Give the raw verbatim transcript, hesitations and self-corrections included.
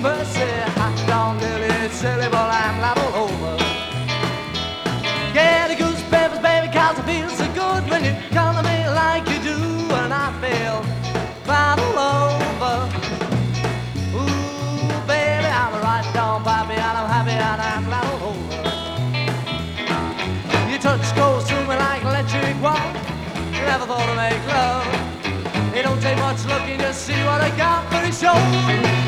Mercy, hot dog, lily, silly, but I'm level over. Get the goose peppers, baby, cause it feels so good when you come to me like you do, and I feel fine all over. Ooh, baby, I'm a right down pappy, and I'm happy, and I'm level over. Your touch goes through me like electric wall. Never thought to make love. It don't take much looking to see what I got, but it shows.